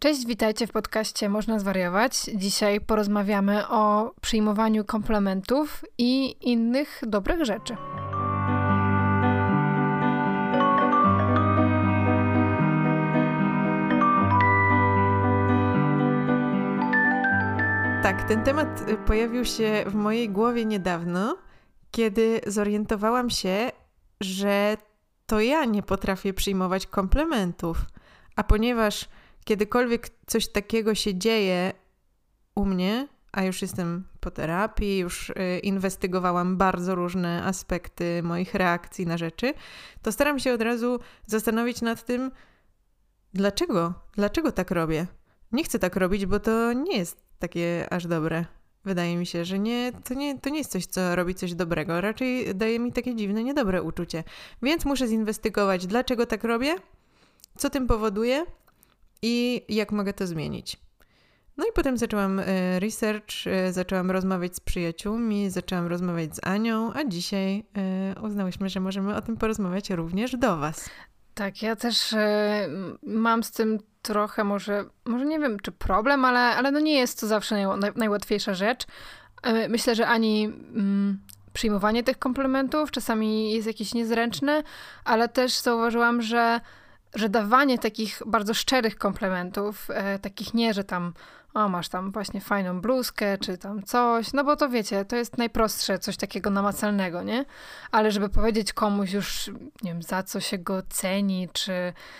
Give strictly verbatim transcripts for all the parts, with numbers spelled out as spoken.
Cześć, witajcie w podcaście Można Zwariować. Dzisiaj porozmawiamy o przyjmowaniu komplementów i innych dobrych rzeczy. Tak, ten temat pojawił się w mojej głowie niedawno, kiedy zorientowałam się, że to ja nie potrafię przyjmować komplementów. A ponieważ kiedykolwiek coś takiego się dzieje u mnie, a już jestem po terapii, już y, inwestygowałam bardzo różne aspekty moich reakcji na rzeczy, to staram się od razu zastanowić nad tym, dlaczego? Dlaczego tak robię? Nie chcę tak robić, bo to nie jest takie aż dobre. Wydaje mi się, że nie, to, nie, to nie jest coś, co robi coś dobrego. Raczej daje mi takie dziwne, niedobre uczucie. Więc muszę zinwestygować, dlaczego tak robię, co tym powoduje i jak mogę to zmienić. No i potem zaczęłam research, zaczęłam rozmawiać z przyjaciółmi, zaczęłam rozmawiać z Anią, a dzisiaj uznałyśmy, że możemy o tym porozmawiać również do was. Tak, ja też y, mam z tym trochę może, może nie wiem czy problem, ale, ale no nie jest to zawsze naj, najłatwiejsza rzecz. Y, myślę, że ani mm, przyjmowanie tych komplementów czasami jest jakieś niezręczne, ale też zauważyłam, że, że dawanie takich bardzo szczerych komplementów, y, takich nie, że tam o, masz tam właśnie fajną bluzkę, czy tam coś, no bo to wiecie, to jest najprostsze, coś takiego namacalnego, nie? Ale żeby powiedzieć komuś już, nie wiem, za co się go ceni, czy,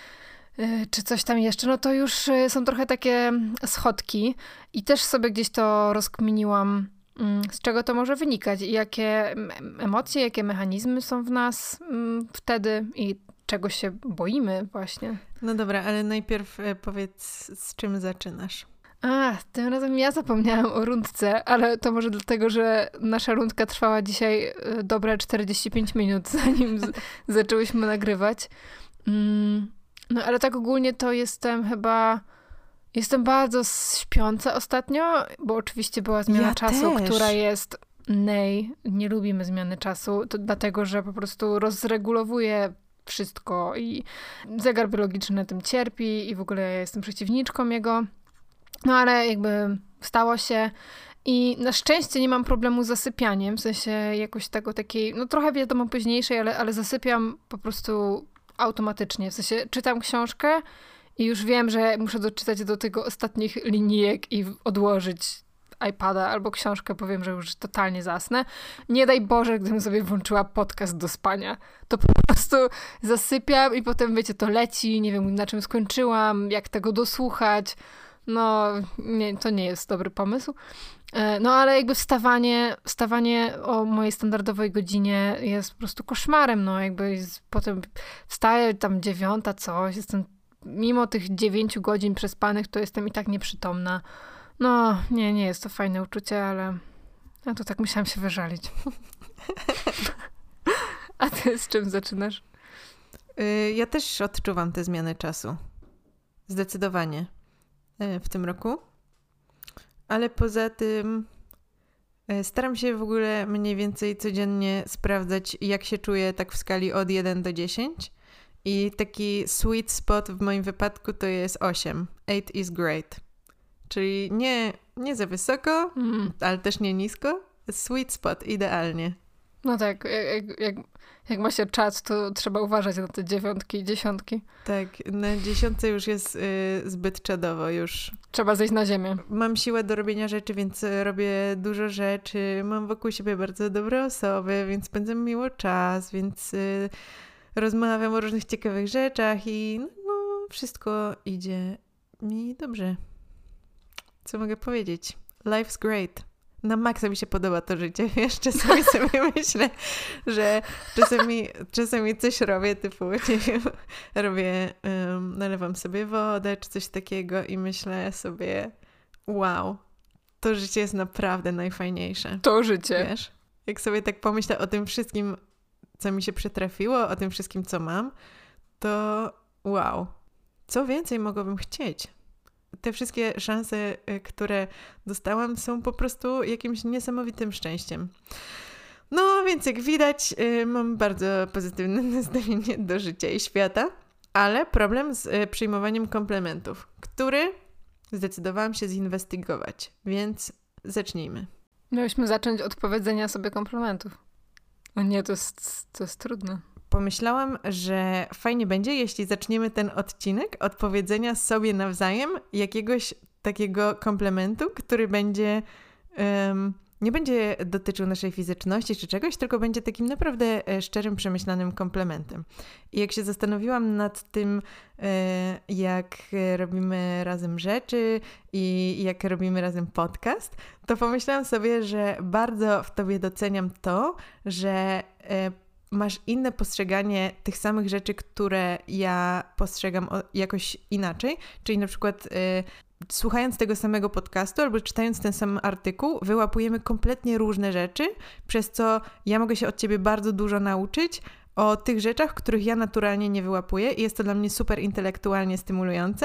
yy, czy coś tam jeszcze, no to już yy, są trochę takie schodki i też sobie gdzieś to rozkminiłam, yy, z czego to może wynikać i jakie emocje, jakie mechanizmy są w nas yy, wtedy i czego się boimy właśnie. No dobra, ale najpierw yy, powiedz, z czym zaczynasz? A, tym razem ja zapomniałam o rundce, ale to może dlatego, że nasza rundka trwała dzisiaj dobre czterdzieści pięć minut, zanim z- zaczęłyśmy nagrywać. Mm, no ale tak ogólnie to jestem chyba... Jestem bardzo śpiąca ostatnio, bo oczywiście była zmiana ja czasu, też. która jest... Nej, nie lubimy zmiany czasu, to dlatego, że po prostu rozregulowuje wszystko i zegar biologiczny na tym cierpi i w ogóle ja jestem przeciwniczką jego. No ale jakby stało się i na szczęście nie mam problemu z zasypianiem, w sensie jakoś tego takiej, no trochę wiadomo późniejszej, ale, ale zasypiam po prostu automatycznie, w sensie czytam książkę i już wiem, że muszę doczytać do tego ostatnich linijek i odłożyć iPada albo książkę, bo wiem, że już totalnie zasnę. Nie daj Boże, gdybym sobie włączyła podcast do spania. To po prostu zasypiam i potem wiecie, to leci, nie wiem na czym skończyłam, jak tego dosłuchać. No, nie, to nie jest dobry pomysł. No, ale jakby wstawanie, wstawanie o mojej standardowej godzinie jest po prostu koszmarem, no, jakby jest, potem wstaję tam dziewiąta coś, jestem, mimo tych dziewięciu godzin przespanych, to jestem i tak nieprzytomna. No, nie, nie jest to fajne uczucie, ale ja to tak musiałam się wyżalić. A ty z czym zaczynasz? Ja też odczuwam te zmiany czasu. Zdecydowanie. W tym roku. Ale poza tym staram się w ogóle mniej więcej codziennie sprawdzać, jak się czuję tak w skali od jeden do dziesięciu. I taki sweet spot w moim wypadku to jest osiem. eight is great. Czyli nie, nie za wysoko, mm. ale też nie nisko. Sweet spot, idealnie. No tak, jak, jak, jak ma się czas, to trzeba uważać na te dziewiątki i dziesiątki. Tak, na dziesiątce już jest y, zbyt czadowo, już. Trzeba zejść na ziemię. Mam siłę do robienia rzeczy, więc robię dużo rzeczy. Mam wokół siebie bardzo dobre osoby, więc spędzam miło czas, więc y, rozmawiam o różnych ciekawych rzeczach i no, no, wszystko idzie mi dobrze. Co mogę powiedzieć? Life's great. Na maksa mi się podoba to życie, wiesz, czasami sobie myślę, że czasami, czasami coś robię, typu, nie wiem, robię, um, nalewam sobie wodę, czy coś takiego i myślę sobie, wow, to życie jest naprawdę najfajniejsze. To życie. Wiesz, jak sobie tak pomyślę o tym wszystkim, co mi się przytrafiło, o tym wszystkim, co mam, to wow, co więcej mogłabym chcieć? Te wszystkie szanse, które dostałam, są po prostu jakimś niesamowitym szczęściem. No, więc jak widać, mam bardzo pozytywne nastawienie do życia i świata, ale problem z przyjmowaniem komplementów, który zdecydowałam się zinwestygować, więc zacznijmy. Miałyśmy zacząć od powiedzenia sobie komplementów. O nie, to jest, to jest trudne. Pomyślałam, że fajnie będzie, jeśli zaczniemy ten odcinek od powiedzenia sobie nawzajem jakiegoś takiego komplementu, który będzie um, nie będzie dotyczył naszej fizyczności czy czegoś, tylko będzie takim naprawdę szczerym, przemyślanym komplementem. I jak się zastanowiłam nad tym, jak robimy razem rzeczy i jak robimy razem podcast, to pomyślałam sobie, że bardzo w tobie doceniam to, że masz inne postrzeganie tych samych rzeczy, które ja postrzegam jakoś inaczej. Czyli na przykład y, słuchając tego samego podcastu albo czytając ten sam artykuł, wyłapujemy kompletnie różne rzeczy, przez co ja mogę się od ciebie bardzo dużo nauczyć o tych rzeczach, których ja naturalnie nie wyłapuję i jest to dla mnie super intelektualnie stymulujące.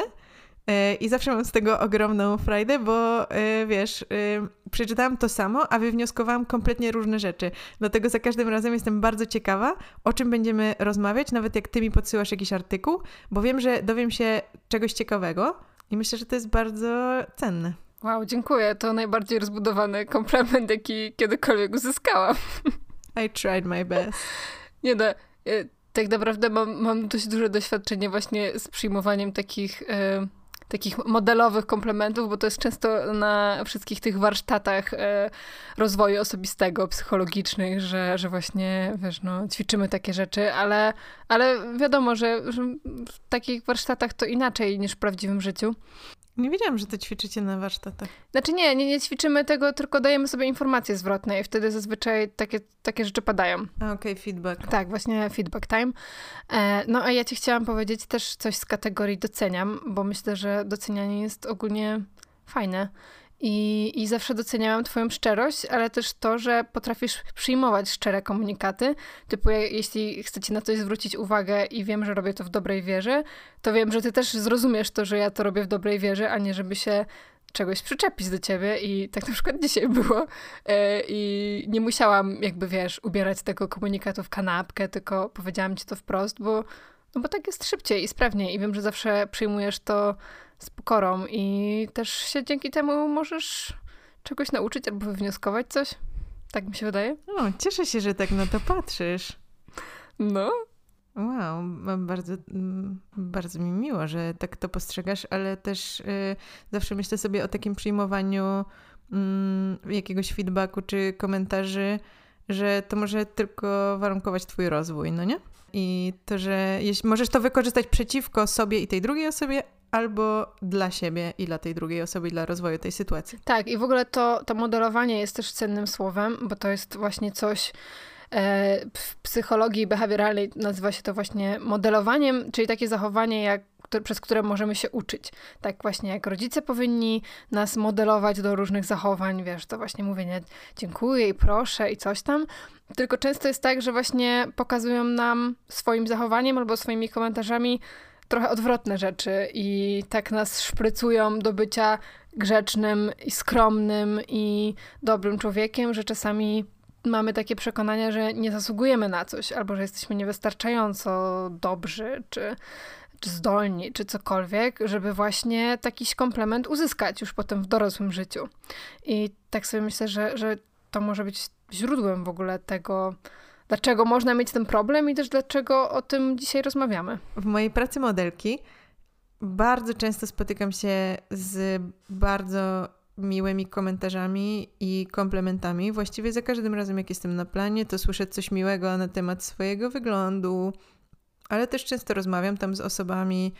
I zawsze mam z tego ogromną frajdę, bo wiesz, przeczytałam to samo, a wywnioskowałam kompletnie różne rzeczy. Dlatego za każdym razem jestem bardzo ciekawa, o czym będziemy rozmawiać, nawet jak ty mi podsyłasz jakiś artykuł, bo wiem, że dowiem się czegoś ciekawego i myślę, że to jest bardzo cenne. Wow, dziękuję. To najbardziej rozbudowany komplement, jaki kiedykolwiek uzyskałam. I tried my best. Nie da. Tak naprawdę mam, mam dość duże doświadczenie właśnie z przyjmowaniem takich... Y- takich modelowych komplementów, bo to jest często na wszystkich tych warsztatach e, rozwoju osobistego, psychologicznych, że, że właśnie, wiesz, no, ćwiczymy takie rzeczy, ale, ale wiadomo, że, że w takich warsztatach to inaczej niż w prawdziwym życiu. Nie wiedziałam, że to ćwiczycie na warsztatach. Znaczy nie, nie, nie ćwiczymy tego, tylko dajemy sobie informacje zwrotne i wtedy zazwyczaj takie, takie rzeczy padają. Okej, okay, feedback. Tak, właśnie feedback time. E, no a ja ci chciałam powiedzieć też coś z kategorii doceniam, bo myślę, że docenianie jest ogólnie fajne. I, I zawsze doceniałam twoją szczerość, ale też to, że potrafisz przyjmować szczere komunikaty. Typu, jeśli chcecie na coś zwrócić uwagę i wiem, że robię to w dobrej wierze, to wiem, że ty też zrozumiesz to, że ja to robię w dobrej wierze, a nie żeby się czegoś przyczepić do ciebie. I tak na przykład dzisiaj było. I nie musiałam, jakby wiesz, ubierać tego komunikatu w kanapkę, tylko powiedziałam ci to wprost, bo, no bo tak jest szybciej i sprawniej. I wiem, że zawsze przyjmujesz to z pokorą i też się dzięki temu możesz czegoś nauczyć albo wywnioskować coś. Tak mi się wydaje. O, cieszę się, że tak na to patrzysz. No. Wow, bardzo, bardzo mi miło, że tak to postrzegasz, ale też y, zawsze myślę sobie o takim przyjmowaniu y, jakiegoś feedbacku czy komentarzy, że to może tylko warunkować twój rozwój, no nie? I to, że jeśli, możesz to wykorzystać przeciwko sobie i tej drugiej osobie, albo dla siebie i dla tej drugiej osoby, i dla rozwoju tej sytuacji. Tak, i w ogóle to, to modelowanie jest też cennym słowem, bo to jest właśnie coś e, w psychologii behawioralnej nazywa się to właśnie modelowaniem, czyli takie zachowanie, jak, które, przez które możemy się uczyć. Tak właśnie jak rodzice powinni nas modelować do różnych zachowań, wiesz, to właśnie mówienie dziękuję i proszę i coś tam. Tylko często jest tak, że właśnie pokazują nam swoim zachowaniem albo swoimi komentarzami trochę odwrotne rzeczy i tak nas szprycują do bycia grzecznym i skromnym i dobrym człowiekiem, że czasami mamy takie przekonania, że nie zasługujemy na coś, albo że jesteśmy niewystarczająco dobrzy, czy, czy zdolni, czy cokolwiek, żeby właśnie takiś komplement uzyskać już potem w dorosłym życiu. I tak sobie myślę, że, że to może być źródłem w ogóle tego, dlaczego można mieć ten problem i też dlaczego o tym dzisiaj rozmawiamy. W mojej pracy modelki bardzo często spotykam się z bardzo miłymi komentarzami i komplementami. Właściwie za każdym razem, jak jestem na planie, to słyszę coś miłego na temat swojego wyglądu, ale też często rozmawiam tam z osobami,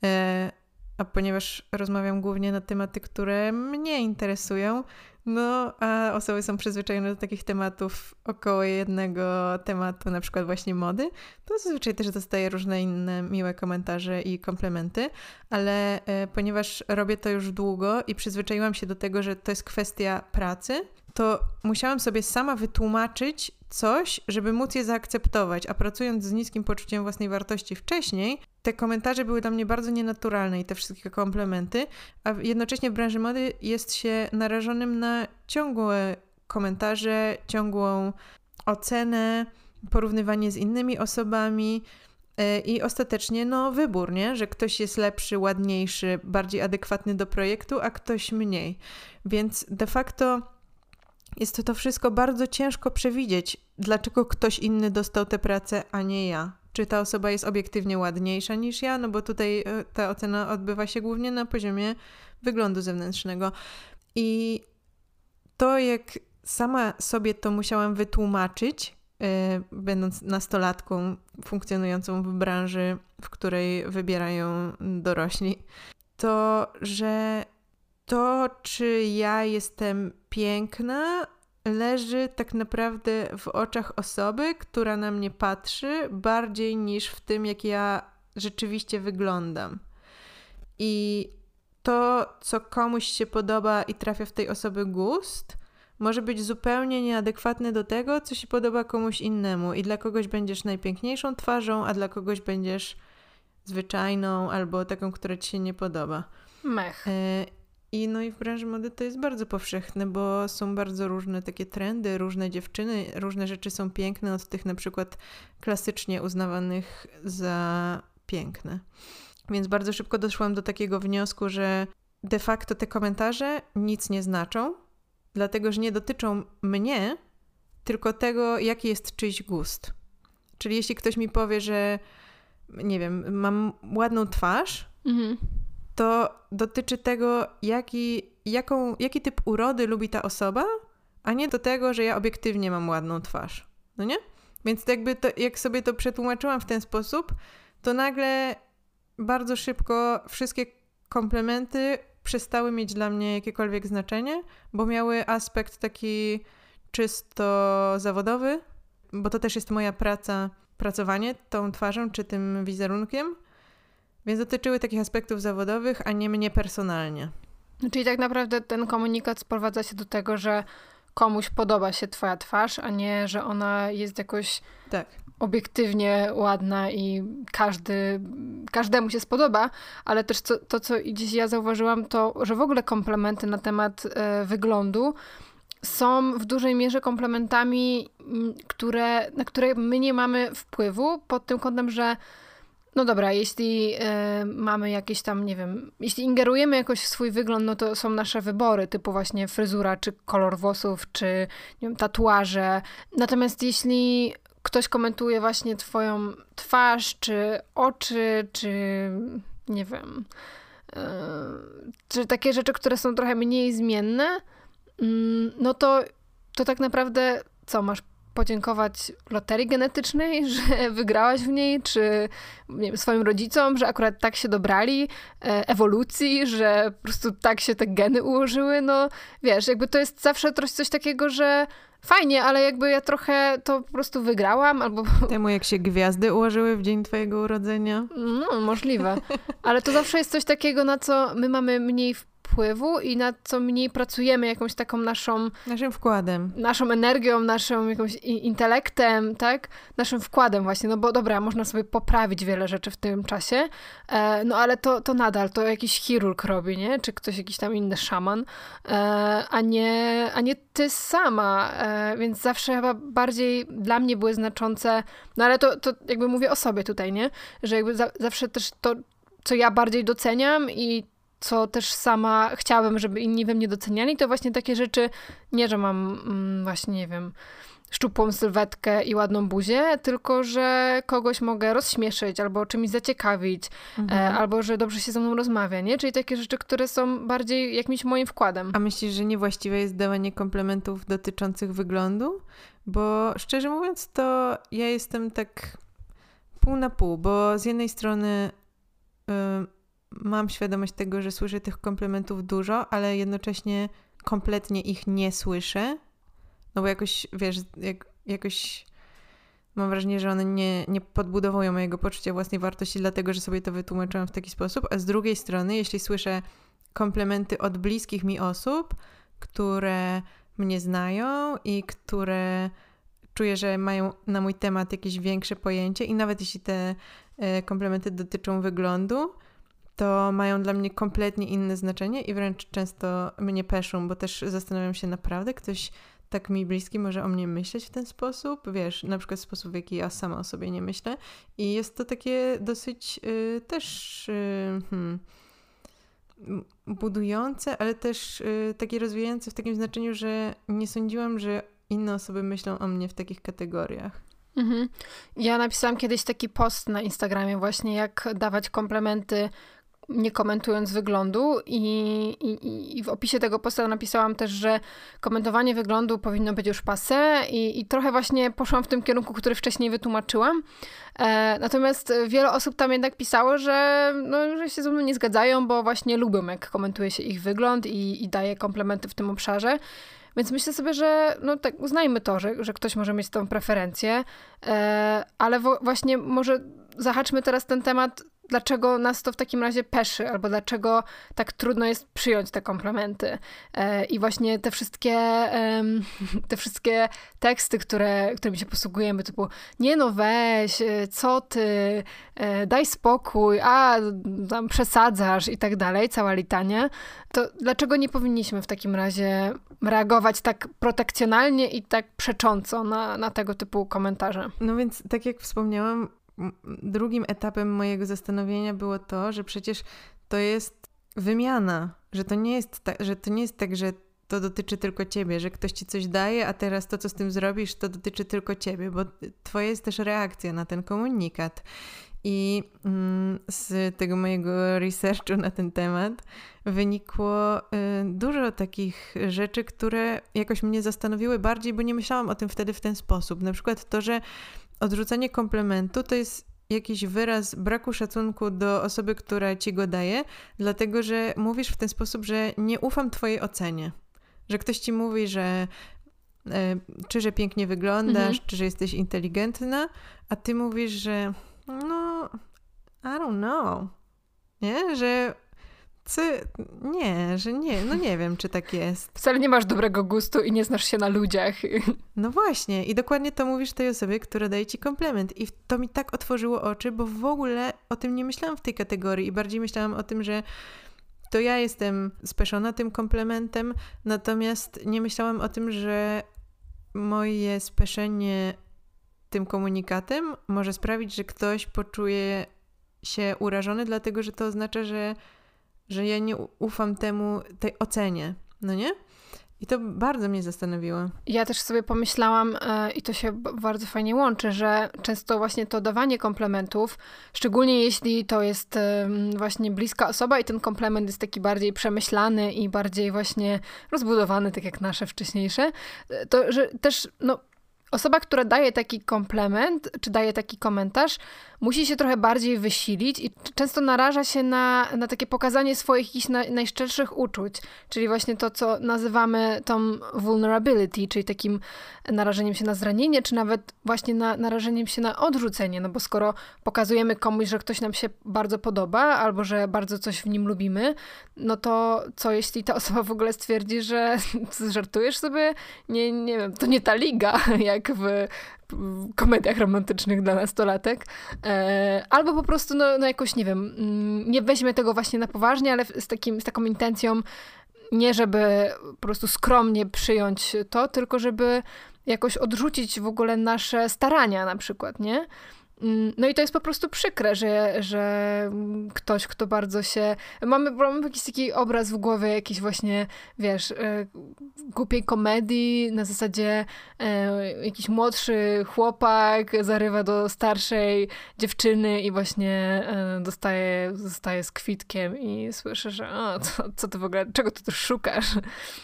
e, a ponieważ rozmawiam głównie na tematy, które mnie interesują, no a osoby są przyzwyczajone do takich tematów około jednego tematu, na przykład właśnie mody, to zazwyczaj też dostaję różne inne miłe komentarze i komplementy, ale e, ponieważ robię to już długo i przyzwyczaiłam się do tego, że to jest kwestia pracy, to musiałam sobie sama wytłumaczyć coś, żeby móc je zaakceptować, a pracując z niskim poczuciem własnej wartości wcześniej, te komentarze były dla mnie bardzo nienaturalne i te wszystkie komplementy, a jednocześnie w branży mody jest się narażonym na ciągłe komentarze, ciągłą ocenę, porównywanie z innymi osobami I ostatecznie no wybór, nie? Że ktoś jest lepszy, ładniejszy, bardziej adekwatny do projektu, a ktoś mniej. Więc de facto jest to, to wszystko bardzo ciężko przewidzieć, dlaczego ktoś inny dostał tę pracę, a nie ja. Czy ta osoba jest obiektywnie ładniejsza niż ja? No bo tutaj ta ocena odbywa się głównie na poziomie wyglądu zewnętrznego. I to, jak sama sobie to musiałam wytłumaczyć, yy, będąc nastolatką funkcjonującą w branży, w której wybierają dorośli, to, że to, czy ja jestem piękna, leży tak naprawdę w oczach osoby, która na mnie patrzy, bardziej niż w tym, jak ja rzeczywiście wyglądam. I to, co komuś się podoba i trafia w tej osoby gust, może być zupełnie nieadekwatne do tego, co się podoba komuś innemu. I dla kogoś będziesz najpiękniejszą twarzą, a dla kogoś będziesz zwyczajną albo taką, która ci się nie podoba. Mech. Y- I no i w branży mody to jest bardzo powszechne, bo są bardzo różne takie trendy, różne dziewczyny, różne rzeczy są piękne, od tych na przykład klasycznie uznawanych za piękne. Więc bardzo szybko doszłam do takiego wniosku, że de facto te komentarze nic nie znaczą, dlatego że nie dotyczą mnie, tylko tego, jaki jest czyjś gust. Czyli jeśli ktoś mi powie, że nie wiem, mam ładną twarz, mhm. to dotyczy tego, jaki, jaką, jaki typ urody lubi ta osoba, a nie do tego, że ja obiektywnie mam ładną twarz. No nie? Więc to jakby to, jak sobie to przetłumaczyłam w ten sposób, to nagle bardzo szybko wszystkie komplementy przestały mieć dla mnie jakiekolwiek znaczenie, bo miały aspekt taki czysto zawodowy, bo to też jest moja praca, pracowanie tą twarzą czy tym wizerunkiem, więc dotyczyły takich aspektów zawodowych, a nie mnie personalnie. Czyli tak naprawdę ten komunikat sprowadza się do tego, że komuś podoba się twoja twarz, a nie, że ona jest jakoś tak. obiektywnie ładna i każdy, każdemu się spodoba, ale też to, to, co gdzieś ja zauważyłam, to, że w ogóle komplementy na temat e, wyglądu są w dużej mierze komplementami, które, na które my nie mamy wpływu, pod tym kątem, że no dobra, jeśli y, mamy jakieś tam, nie wiem, jeśli ingerujemy jakoś w swój wygląd, no to są nasze wybory, typu właśnie fryzura, czy kolor włosów, czy nie wiem, tatuaże. Natomiast jeśli ktoś komentuje właśnie twoją twarz, czy oczy, czy nie wiem, y, czy takie rzeczy, które są trochę mniej zmienne, y, no to, to tak naprawdę co, masz podziękować loterii genetycznej, że wygrałaś w niej, czy nie wiem, swoim rodzicom, że akurat tak się dobrali, e, ewolucji, że po prostu tak się te geny ułożyły, no wiesz, jakby to jest zawsze coś takiego, że fajnie, ale jakby ja trochę to po prostu wygrałam, albo... Temu jak się gwiazdy ułożyły w dzień twojego urodzenia? No, możliwe. Ale to zawsze jest coś takiego, na co my mamy mniej wpływu i na co mniej pracujemy jakąś taką naszą... Naszym wkładem. Naszą energią, naszą jakąś intelektem, tak? Naszym wkładem właśnie, no bo dobra, można sobie poprawić wiele rzeczy w tym czasie, e, no ale to, to nadal, to jakiś chirurg robi, nie? Czy ktoś jakiś tam inny szaman, e, a, nie, a nie ty sama, e, więc zawsze chyba bardziej dla mnie były znaczące, no ale to, to jakby mówię o sobie tutaj, nie? Że jakby za, zawsze też to, co ja bardziej doceniam i co też sama chciałabym, żeby inni we mnie doceniali, to właśnie takie rzeczy, nie, że mam mm, właśnie, nie wiem, szczupłą sylwetkę i ładną buzię, tylko że kogoś mogę rozśmieszyć albo czymś zaciekawić, mhm. e, albo że dobrze się ze mną rozmawia, nie? Czyli takie rzeczy, które są bardziej jakimś moim wkładem. A myślisz, że niewłaściwe jest dawanie komplementów dotyczących wyglądu? Bo szczerze mówiąc, to ja jestem tak pół na pół, bo z jednej strony y, mam świadomość tego, że słyszę tych komplementów dużo, ale jednocześnie kompletnie ich nie słyszę. No bo jakoś, wiesz, jak, jakoś mam wrażenie, że one nie, nie podbudowują mojego poczucia własnej wartości, dlatego, że sobie to wytłumaczyłam w taki sposób. A z drugiej strony, jeśli słyszę komplementy od bliskich mi osób, które mnie znają i które czuję, że mają na mój temat jakieś większe pojęcie i nawet jeśli te e, komplementy dotyczą wyglądu, to mają dla mnie kompletnie inne znaczenie i wręcz często mnie peszą, bo też zastanawiam się, naprawdę ktoś tak mi bliski może o mnie myśleć w ten sposób, wiesz, na przykład sposób, w jaki ja sama o sobie nie myślę. I jest to takie dosyć y, też y, hmm, budujące, ale też y, takie rozwijające w takim znaczeniu, że nie sądziłam, że inne osoby myślą o mnie w takich kategoriach. Mhm. Ja napisałam kiedyś taki post na Instagramie właśnie, jak dawać komplementy, nie komentując wyglądu i, i, i w opisie tego posta napisałam też, że komentowanie wyglądu powinno być już passé i, i trochę właśnie poszłam w tym kierunku, który wcześniej wytłumaczyłam. E, natomiast wiele osób tam jednak pisało, że, no, że się ze mną nie zgadzają, bo właśnie lubią, jak komentuje się ich wygląd i, i daje komplementy w tym obszarze. Więc myślę sobie, że no tak uznajmy to, że, że ktoś może mieć tą preferencję, e, ale wo, właśnie może zahaczmy teraz ten temat, dlaczego nas to w takim razie peszy, albo dlaczego tak trudno jest przyjąć te komplementy. E, I właśnie te wszystkie, e, te wszystkie teksty, które, którymi się posługujemy, typu nie no weź, co ty, e, daj spokój, a tam przesadzasz i tak dalej, cała litania, to dlaczego nie powinniśmy w takim razie reagować tak protekcjonalnie i tak przecząco na, na tego typu komentarze? No więc tak jak wspomniałam, drugim etapem mojego zastanowienia było to, że przecież to jest wymiana, że to nie jest, ta, że to nie jest tak, że to dotyczy tylko ciebie, że ktoś ci coś daje, a teraz to, co z tym zrobisz, to dotyczy tylko ciebie, bo twoja jest też reakcja na ten komunikat. I mm, z tego mojego researchu na ten temat wynikło y, dużo takich rzeczy, które jakoś mnie zastanowiły bardziej, bo nie myślałam o tym wtedy w ten sposób. Na przykład to, że odrzucenie komplementu to jest jakiś wyraz braku szacunku do osoby, która ci go daje, dlatego że mówisz w ten sposób, że nie ufam twojej ocenie. Że ktoś ci mówi, że y, czy że pięknie wyglądasz, mhm. czy że jesteś inteligentna, a ty mówisz, że no, I don't know. Nie? Że Ty, nie, że nie, no nie wiem, czy tak jest. Wcale nie masz dobrego gustu i nie znasz się na ludziach. No właśnie, i dokładnie to mówisz tej osobie, która daje ci komplement. I to mi tak otworzyło oczy, bo w ogóle o tym nie myślałam w tej kategorii i bardziej myślałam o tym, że to ja jestem speszona tym komplementem, natomiast nie myślałam o tym, że moje speszenie tym komunikatem może sprawić, że ktoś poczuje się urażony, dlatego że to oznacza, że że ja nie ufam temu, tej ocenie, no nie? I to bardzo mnie zastanowiło. Ja też sobie pomyślałam, yy, i to się b- bardzo fajnie łączy, że często właśnie to dawanie komplementów, szczególnie jeśli to jest yy, właśnie bliska osoba i ten komplement jest taki bardziej przemyślany i bardziej właśnie rozbudowany, tak jak nasze wcześniejsze, to że też, no, osoba, która daje taki komplement, czy daje taki komentarz, musi się trochę bardziej wysilić i często naraża się na, na takie pokazanie swoich jakichś na, najszczerszych uczuć, czyli właśnie to, co nazywamy tą vulnerability, czyli takim narażeniem się na zranienie, czy nawet właśnie na, narażeniem się na odrzucenie, no bo skoro pokazujemy komuś, że ktoś nam się bardzo podoba, albo że bardzo coś w nim lubimy, no to co jeśli ta osoba w ogóle stwierdzi, że żartujesz sobie? Nie, nie wiem, to nie ta liga, jak w komediach romantycznych dla nastolatek. E, albo po prostu, no, no jakoś, nie wiem, nie weźmie tego właśnie na poważnie, ale z, takim, z taką intencją, nie żeby po prostu skromnie przyjąć to, tylko żeby jakoś odrzucić w ogóle nasze starania na przykład, nie? No i to jest po prostu przykre, że, że ktoś, kto bardzo się... Mamy, mamy jakiś taki obraz w głowie, jakiś właśnie, wiesz, e, głupiej komedii, na zasadzie e, jakiś młodszy chłopak zarywa do starszej dziewczyny i właśnie e, dostaje, zostaje z kwitkiem i słyszę, że o, co, co ty w ogóle, czego ty tu szukasz?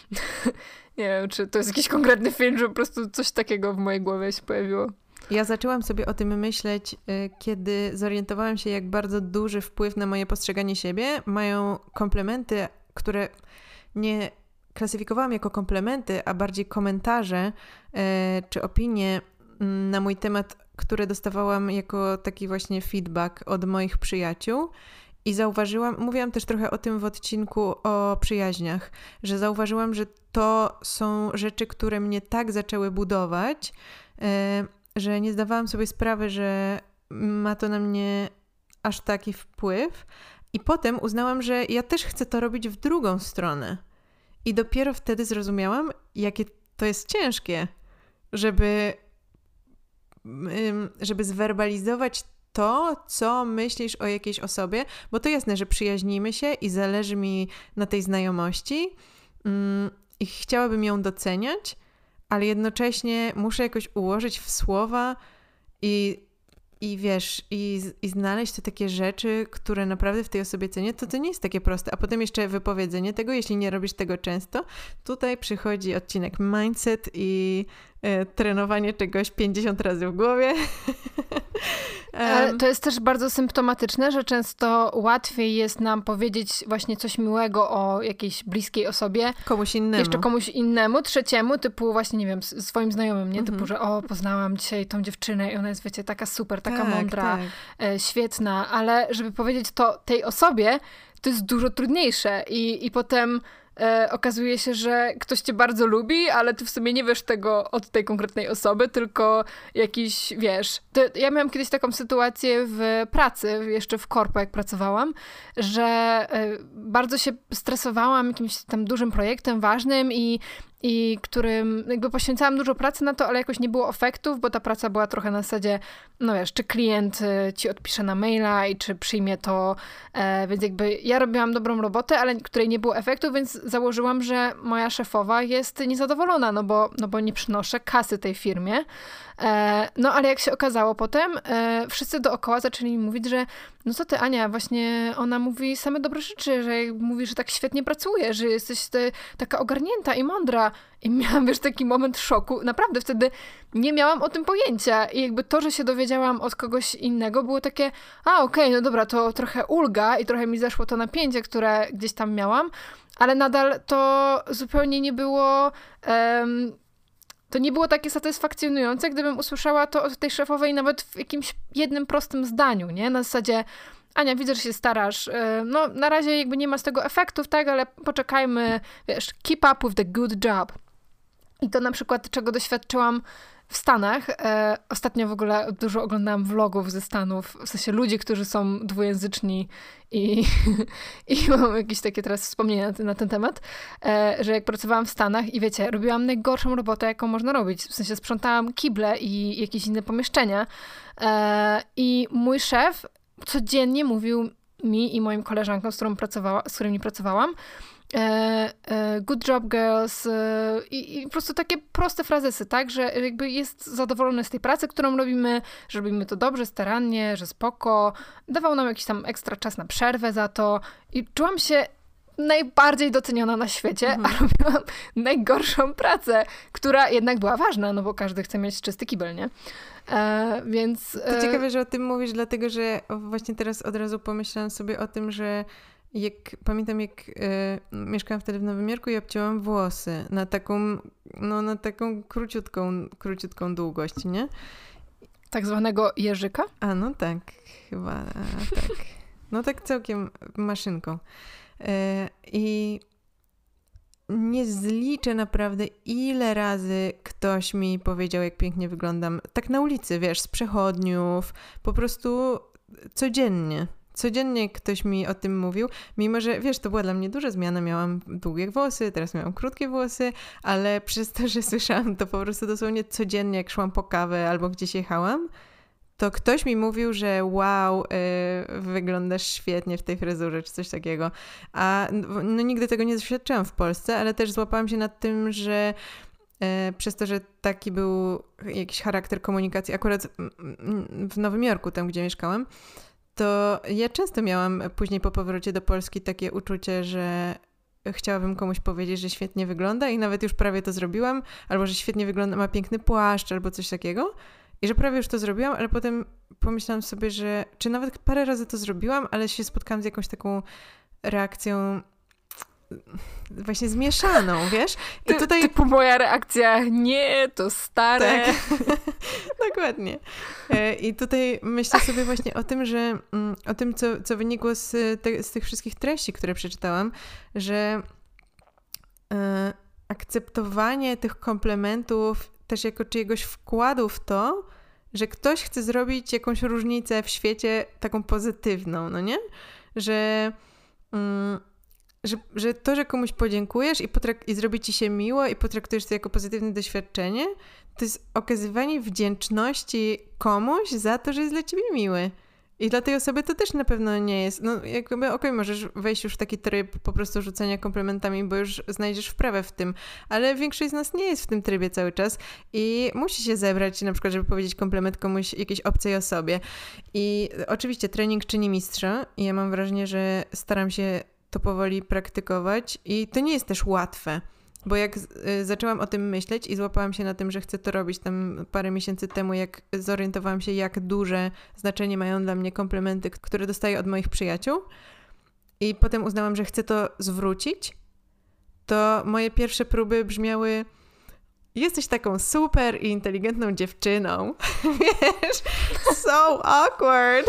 Nie wiem, czy to jest jakiś konkretny film, że po prostu coś takiego w mojej głowie się pojawiło. Ja zaczęłam sobie o tym myśleć, kiedy zorientowałam się, jak bardzo duży wpływ na moje postrzeganie siebie mają komplementy, które nie klasyfikowałam jako komplementy, a bardziej komentarze czy opinie na mój temat, które dostawałam jako taki właśnie feedback od moich przyjaciół. I zauważyłam, mówiłam też trochę o tym w odcinku o przyjaźniach, że zauważyłam, że to są rzeczy, które mnie tak zaczęły budować, że nie zdawałam sobie sprawy, że ma to na mnie aż taki wpływ. I potem uznałam, że ja też chcę to robić w drugą stronę. I dopiero wtedy zrozumiałam, jakie to jest ciężkie, żeby, żeby zwerbalizować to, co myślisz o jakiejś osobie, bo to jasne, że przyjaźnimy się i zależy mi na tej znajomości i chciałabym ją doceniać, ale jednocześnie muszę jakoś ułożyć w słowa i I wiesz, i, i znaleźć te takie rzeczy, które naprawdę w tej osobie cenię, to to nie jest takie proste. A potem jeszcze wypowiedzenie tego, jeśli nie robisz tego często, tutaj przychodzi odcinek mindset i e, trenowanie czegoś pięćdziesiąt razy w głowie. Ale to jest też bardzo symptomatyczne, że często łatwiej jest nam powiedzieć właśnie coś miłego o jakiejś bliskiej osobie. Komuś innemu. Jeszcze komuś innemu, trzeciemu, typu właśnie, nie wiem, swoim znajomym, nie? Mhm. Typu, że o, poznałam dzisiaj tą dziewczynę i ona jest, wiecie, taka super, taka tak, mądra, tak. e, świetna, ale żeby powiedzieć to tej osobie, to jest dużo trudniejsze i, i potem e, okazuje się, że ktoś cię bardzo lubi, ale ty w sumie nie wiesz tego od tej konkretnej osoby, tylko jakiś, wiesz... To ja miałam kiedyś taką sytuację w pracy, jeszcze w korpo, jak pracowałam, że e, bardzo się stresowałam jakimś tam dużym projektem ważnym i i którym jakby poświęcałam dużo pracy na to, ale jakoś nie było efektów, bo ta praca była trochę na zasadzie, no wiesz, czy klient ci odpisze na maila i czy przyjmie to, e, więc jakby ja robiłam dobrą robotę, ale której nie było efektów, więc założyłam, że moja szefowa jest niezadowolona, no bo, no bo nie przynoszę kasy tej firmie. E, no ale jak się okazało potem, e, wszyscy dookoła zaczęli mi mówić, że no co ty, Ania, właśnie ona mówi same dobre rzeczy, że mówi, że tak świetnie pracuje, że jesteś ty, taka ogarnięta i mądra. I miałam, wiesz, taki moment szoku. Naprawdę wtedy nie miałam o tym pojęcia. I jakby to, że się dowiedziałam od kogoś innego, było takie, a okej, okay, no dobra, to trochę ulga i trochę mi zeszło to napięcie, które gdzieś tam miałam, ale nadal to zupełnie nie było... Um, To nie było takie satysfakcjonujące, gdybym usłyszała to od tej szefowej nawet w jakimś jednym prostym zdaniu, nie? Na zasadzie, Ania, widzę, że się starasz. No, na razie jakby nie ma z tego efektów, tak, ale poczekajmy, wiesz, keep up with the good job. I to na przykład, czego doświadczyłam w Stanach. E, ostatnio w ogóle dużo oglądałam vlogów ze Stanów, w sensie ludzi, którzy są dwujęzyczni i, i mam jakieś takie teraz wspomnienia na ten, na ten temat, e, że jak pracowałam w Stanach i wiecie, robiłam najgorszą robotę, jaką można robić. W sensie sprzątałam kible i jakieś inne pomieszczenia. E, I mój szef codziennie mówił mi i moim koleżankom, z, którą pracowała, z którymi pracowałam, E, e, good job girls e, i, i po prostu takie proste frazesy, tak, że jakby jest zadowolony z tej pracy, którą robimy, że robimy to dobrze, starannie, że spoko, dawał nam jakiś tam ekstra czas na przerwę za to i czułam się najbardziej doceniona na świecie, mhm. a robiłam najgorszą pracę, która jednak była ważna, no bo każdy chce mieć czysty kibel, nie? E, więc... E... To ciekawe, że o tym mówisz, dlatego, że właśnie teraz od razu pomyślałam sobie o tym, że jak pamiętam, jak y, mieszkałam wtedy w Nowym Jorku i obcięłam włosy na taką, no na taką króciutką, króciutką długość, nie? Tak zwanego jeżyka? A, no tak, chyba a, tak. No tak całkiem maszynką. Y, I nie zliczę naprawdę, ile razy ktoś mi powiedział, jak pięknie wyglądam. Tak na ulicy, wiesz, z przechodniów, po prostu codziennie. Codziennie ktoś mi o tym mówił, mimo że, wiesz, to była dla mnie duża zmiana. Miałam długie włosy, teraz miałam krótkie włosy, ale przez to, że słyszałam to po prostu dosłownie codziennie, jak szłam po kawę albo gdzieś jechałam, to ktoś mi mówił, że wow, yy, wyglądasz świetnie w tej fryzurze, czy coś takiego. A no, nigdy tego nie doświadczyłam w Polsce, ale też złapałam się nad tym, że yy, przez to, że taki był jakiś charakter komunikacji, akurat w Nowym Jorku, tam gdzie mieszkałam, to ja często miałam później po powrocie do Polski takie uczucie, że chciałabym komuś powiedzieć, że świetnie wygląda i nawet już prawie to zrobiłam, albo że świetnie wygląda, ma piękny płaszcz, albo coś takiego. I że prawie już to zrobiłam, ale potem pomyślałam sobie, że czy nawet parę razy to zrobiłam, ale się spotkałam z jakąś taką reakcją właśnie zmieszaną, wiesz? I tutaj... Typu moja reakcja, nie, to stare. Tak. Dokładnie. I tutaj myślę sobie właśnie o tym, że o tym, co, co wynikło z, te, z tych wszystkich treści, które przeczytałam, że e, akceptowanie tych komplementów też jako czyjegoś wkładu w to, że ktoś chce zrobić jakąś różnicę w świecie taką pozytywną, no nie? Że mm, że, że to, że komuś podziękujesz i, potrak- i zrobi ci się miło i potraktujesz to jako pozytywne doświadczenie, to jest okazywanie wdzięczności komuś za to, że jest dla ciebie miły. I dla tej osoby to też na pewno nie jest, no jakby okej, okay, możesz wejść już w taki tryb po prostu rzucania komplementami, bo już znajdziesz wprawę w tym, ale większość z nas nie jest w tym trybie cały czas i musi się zebrać na przykład, żeby powiedzieć komplement komuś, jakiejś obcej osobie. I oczywiście trening czyni mistrza i ja mam wrażenie, że staram się to powoli praktykować i to nie jest też łatwe. Bo jak y, zaczęłam o tym myśleć i złapałam się na tym, że chcę to robić tam parę miesięcy temu, jak zorientowałam się, jak duże znaczenie mają dla mnie komplementy, które dostaję od moich przyjaciół i potem uznałam, że chcę to zwrócić, to moje pierwsze próby brzmiały: jesteś taką super i inteligentną dziewczyną. Wiesz, so awkward.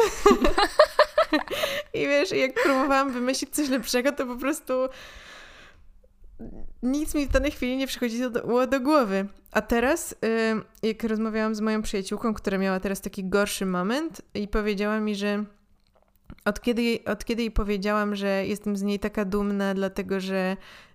I wiesz, jak próbowałam wymyślić coś lepszego, to po prostu nic mi w danej chwili nie przychodzi do, do głowy. A teraz, yy, jak rozmawiałam z moją przyjaciółką, która miała teraz taki gorszy moment i powiedziała mi, że od kiedy, jej, od kiedy jej powiedziałam, że jestem z niej taka dumna, dlatego że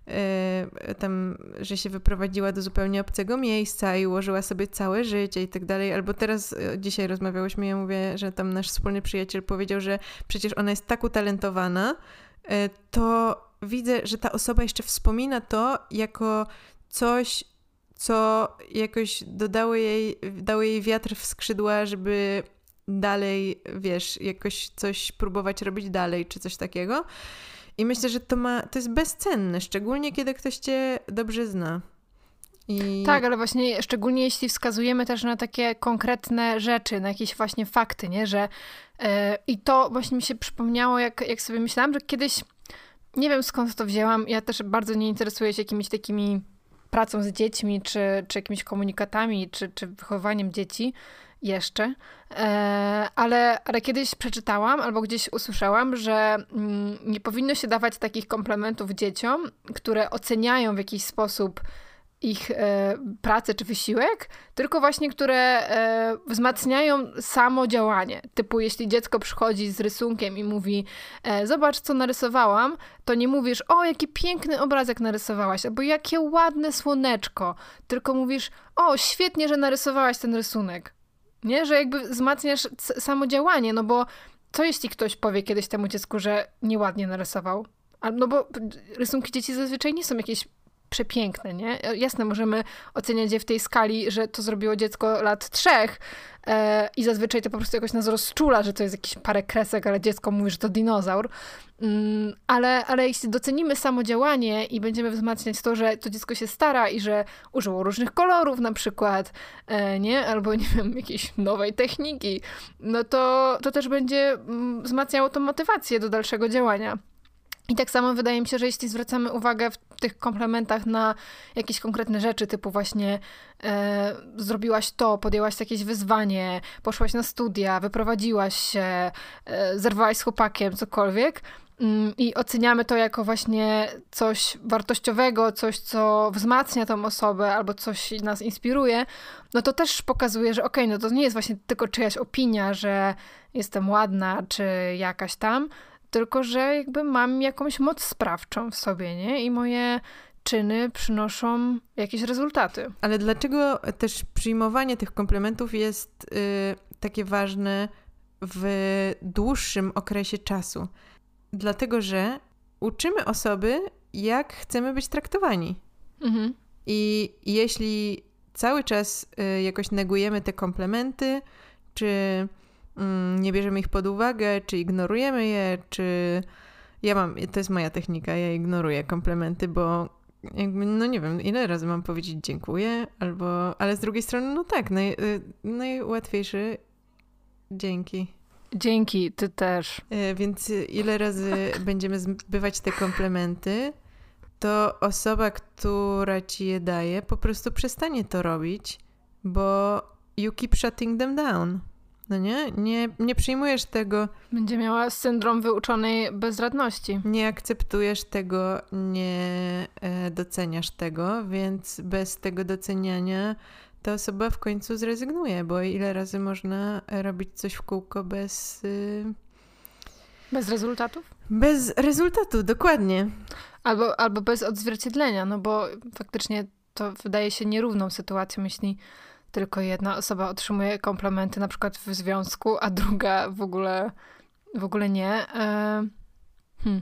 yy, tam, że się wyprowadziła do zupełnie obcego miejsca i ułożyła sobie całe życie i tak dalej, albo teraz yy, dzisiaj rozmawiałyśmy, ja mówię, że tam nasz wspólny przyjaciel powiedział, że przecież ona jest tak utalentowana, yy, to widzę, że ta osoba jeszcze wspomina to jako coś, co jakoś dodało jej, dało jej wiatr w skrzydła, żeby dalej, wiesz, jakoś coś próbować robić dalej, czy coś takiego. I myślę, że to ma, to jest bezcenne, szczególnie kiedy ktoś cię dobrze zna. I... Tak, ale właśnie szczególnie jeśli wskazujemy też na takie konkretne rzeczy, na jakieś właśnie fakty, nie, że yy, i to właśnie mi się przypomniało, jak, jak sobie myślałam, że kiedyś, nie wiem skąd to wzięłam, ja też bardzo nie interesuję się jakimiś takimi pracą z dziećmi, czy, czy jakimiś komunikatami, czy, czy wychowaniem dzieci jeszcze, e, ale, ale kiedyś przeczytałam albo gdzieś usłyszałam, że mm, nie powinno się dawać takich komplementów dzieciom, które oceniają w jakiś sposób ich e, pracę czy wysiłek, tylko właśnie, które e, wzmacniają samo działanie. Typu, jeśli dziecko przychodzi z rysunkiem i mówi: e, zobacz, co narysowałam, to nie mówisz: o, jaki piękny obrazek narysowałaś, albo jakie ładne słoneczko, tylko mówisz: o, świetnie, że narysowałaś ten rysunek. Nie? Że jakby wzmacniasz c- samo działanie, no bo co jeśli ktoś powie kiedyś temu dziecku, że nieładnie narysował? A, no bo rysunki dzieci zazwyczaj nie są jakieś przepiękne, nie? Jasne, możemy oceniać je w tej skali, że to zrobiło dziecko lat trzech e, i zazwyczaj to po prostu jakoś nas rozczula, że to jest jakieś parę kresek, ale dziecko mówi, że to dinozaur. Mm, ale, ale jeśli docenimy samo działanie i będziemy wzmacniać to, że to dziecko się stara i że użyło różnych kolorów na przykład, e, nie? Albo, nie wiem, jakiejś nowej techniki, no to, to też będzie mm, wzmacniało tą motywację do dalszego działania. I tak samo wydaje mi się, że jeśli zwracamy uwagę w tych komplementach na jakieś konkretne rzeczy, typu właśnie e, zrobiłaś to, podjęłaś jakieś wyzwanie, poszłaś na studia, wyprowadziłaś się, e, zerwałaś z chłopakiem, cokolwiek, mm, i oceniamy to jako właśnie coś wartościowego, coś, co wzmacnia tą osobę albo coś nas inspiruje, no to też pokazuje, że okej, okay, no to nie jest właśnie tylko czyjaś opinia, że jestem ładna, czy jakaś tam, tylko że jakby mam jakąś moc sprawczą w sobie, nie? I moje czyny przynoszą jakieś rezultaty. Ale dlaczego też przyjmowanie tych komplementów jest y, takie ważne w dłuższym okresie czasu? Dlatego, że uczymy osoby, jak chcemy być traktowani. Mhm. I jeśli cały czas y, jakoś negujemy te komplementy, czy nie bierzemy ich pod uwagę, czy ignorujemy je, czy... Ja mam, to jest moja technika, ja ignoruję komplementy, bo jakby, no nie wiem, ile razy mam powiedzieć dziękuję, albo... Ale z drugiej strony, no tak, naj, najłatwiejszy dzięki. Dzięki, ty też. Więc ile razy będziemy zbywać te komplementy, to osoba, która ci je daje, po prostu przestanie to robić, bo you keep shutting them down. No nie? nie? Nie przyjmujesz tego. Będzie miała syndrom wyuczonej bezradności. Nie akceptujesz tego, nie e, doceniasz tego, więc bez tego doceniania ta osoba w końcu zrezygnuje, bo ile razy można robić coś w kółko bez... Y... Bez rezultatów? Bez rezultatu, dokładnie. Albo, albo bez odzwierciedlenia, no bo faktycznie to wydaje się nierówną sytuacją, jeśli tylko jedna osoba otrzymuje komplementy na przykład w związku, a druga w ogóle, w ogóle nie. E, hmm.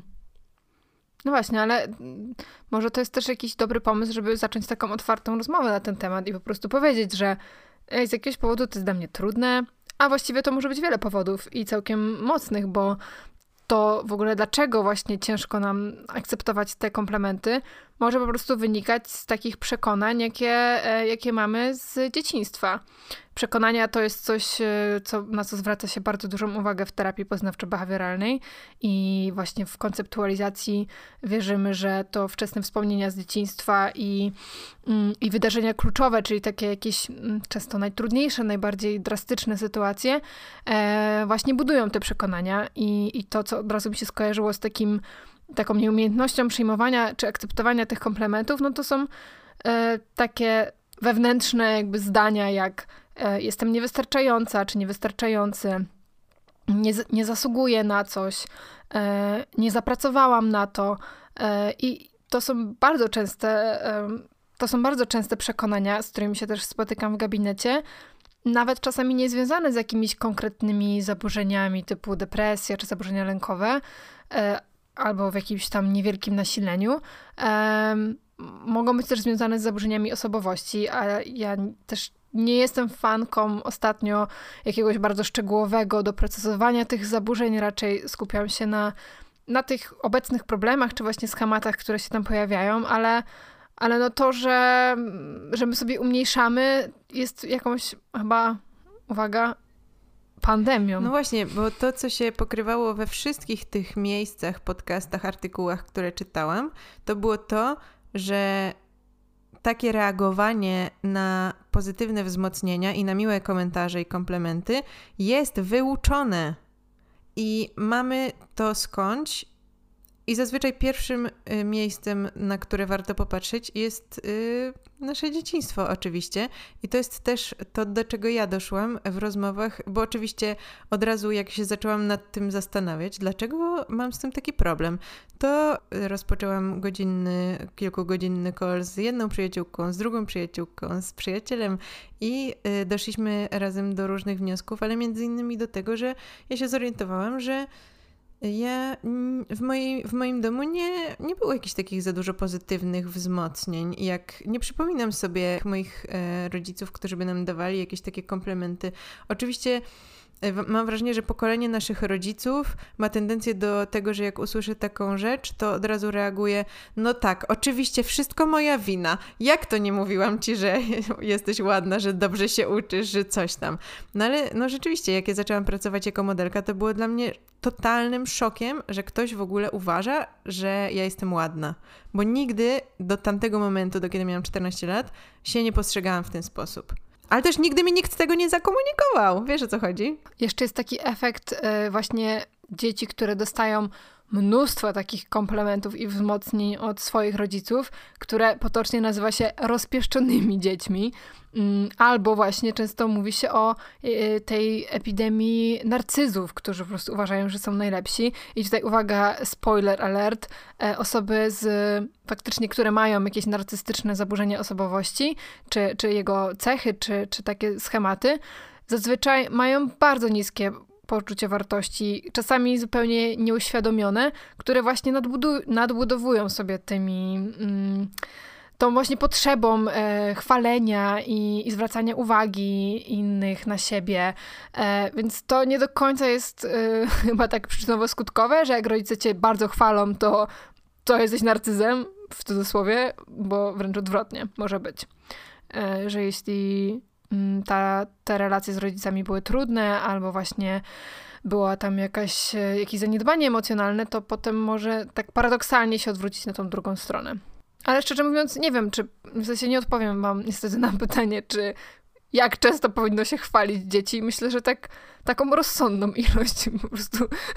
No właśnie, ale może to jest też jakiś dobry pomysł, żeby zacząć taką otwartą rozmowę na ten temat i po prostu powiedzieć, że z jakiegoś powodu to jest dla mnie trudne, a właściwie to może być wiele powodów i całkiem mocnych, bo to w ogóle dlaczego właśnie ciężko nam akceptować te komplementy, może po prostu wynikać z takich przekonań, jakie, jakie mamy z dzieciństwa. Przekonania to jest coś, co, na co zwraca się bardzo dużą uwagę w terapii poznawczo-behawioralnej i właśnie w konceptualizacji wierzymy, że to wczesne wspomnienia z dzieciństwa i, i wydarzenia kluczowe, czyli takie jakieś często najtrudniejsze, najbardziej drastyczne sytuacje, e, właśnie budują te przekonania i, i to, co od razu mi się skojarzyło z takim taką nieumiejętnością przyjmowania czy akceptowania tych komplementów, no to są e, takie wewnętrzne jakby zdania, jak e, jestem niewystarczająca, czy niewystarczający, nie, nie zasługuję na coś, e, nie zapracowałam na to e, i to są bardzo częste e, to są bardzo częste przekonania, z którymi się też spotykam w gabinecie, nawet czasami niezwiązane z jakimiś konkretnymi zaburzeniami typu depresja czy zaburzenia lękowe, e, albo w jakimś tam niewielkim nasileniu. Um, mogą być też związane z zaburzeniami osobowości, a ja też nie jestem fanką ostatnio jakiegoś bardzo szczegółowego doprecyzowania tych zaburzeń, raczej skupiam się na, na tych obecnych problemach, czy właśnie schematach, które się tam pojawiają, ale, ale no to, że, że my sobie umniejszamy, jest jakąś chyba, uwaga, pandemią. No właśnie, bo to, co się pokrywało we wszystkich tych miejscach, podcastach, artykułach, które czytałam, to było to, że takie reagowanie na pozytywne wzmocnienia i na miłe komentarze i komplementy jest wyuczone. I mamy to skądś. I zazwyczaj pierwszym y, miejscem, na które warto popatrzeć, jest y, nasze dzieciństwo oczywiście. I to jest też to, do czego ja doszłam w rozmowach, bo oczywiście od razu jak się zaczęłam nad tym zastanawiać, dlaczego mam z tym taki problem, to rozpoczęłam godzinny, kilkugodzinny call z jedną przyjaciółką, z drugą przyjaciółką, z przyjacielem i y, doszliśmy razem do różnych wniosków, ale między innymi do tego, że ja się zorientowałam, że Ja w, mojej, w moim domu nie, nie było jakichś takich za dużo pozytywnych wzmocnień. Jak nie przypominam sobie moich e, rodziców, którzy by nam dawali jakieś takie komplementy. Oczywiście e, mam wrażenie, że pokolenie naszych rodziców ma tendencję do tego, że jak usłyszy taką rzecz, to od razu reaguje, no tak, oczywiście wszystko moja wina. Jak to nie mówiłam ci, że jesteś ładna, że dobrze się uczysz, że coś tam. No ale no rzeczywiście, jak ja zaczęłam pracować jako modelka, to było dla mnie totalnym szokiem, że ktoś w ogóle uważa, że ja jestem ładna. Bo nigdy do tamtego momentu, do kiedy miałam czternaście lat, się nie postrzegałam w ten sposób. Ale też nigdy mi nikt tego nie zakomunikował. Wiesz, o co chodzi? Jeszcze jest taki efekt yy, właśnie dzieci, które dostają mnóstwo takich komplementów i wzmocnień od swoich rodziców, które potocznie nazywa się rozpieszczonymi dziećmi. Albo właśnie często mówi się o tej epidemii narcyzów, którzy po prostu uważają, że są najlepsi. I tutaj uwaga, spoiler alert, osoby z faktycznie, które mają jakieś narcystyczne zaburzenia osobowości, czy, czy jego cechy, czy, czy takie schematy, zazwyczaj mają bardzo niskie poczucie wartości, czasami zupełnie nieuświadomione, które właśnie nadbudu- nadbudowują sobie tymi... Mm, tą właśnie potrzebą e, chwalenia i, i zwracania uwagi innych na siebie. E, więc to nie do końca jest e, chyba tak przyczynowo-skutkowe, że jak rodzice cię bardzo chwalą, to, to jesteś narcyzem, w cudzysłowie, bo wręcz odwrotnie może być. E, że jeśli m, ta, te relacje z rodzicami były trudne, albo właśnie była tam jakaś, jakieś zaniedbanie emocjonalne, to potem może tak paradoksalnie się odwrócić na tą drugą stronę. Ale szczerze mówiąc, nie wiem, czy, w sensie nie odpowiem wam niestety na pytanie, czy jak często powinno się chwalić dzieci. Myślę, że tak, taką rozsądną ilość po prostu.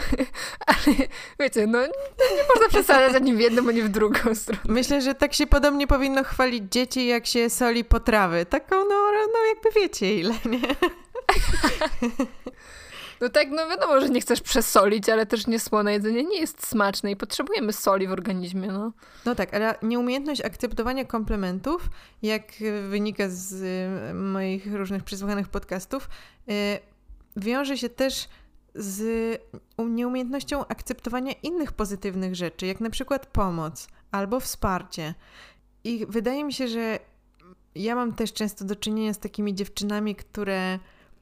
Ale wiecie, no nie można przesadzać ani w jedną, ani w drugą stronę. Myślę, że tak się podobnie powinno chwalić dzieci, jak się soli potrawy. Taką, no, no jakby wiecie ile, nie? No tak, no wiadomo, że nie chcesz przesolić, ale też niesłone jedzenie nie jest smaczne i potrzebujemy soli w organizmie, no. No tak, ale nieumiejętność akceptowania komplementów, jak wynika z y, moich różnych przesłuchanych podcastów, y, wiąże się też z nieumiejętnością akceptowania innych pozytywnych rzeczy, jak na przykład pomoc albo wsparcie. I wydaje mi się, że ja mam też często do czynienia z takimi dziewczynami, które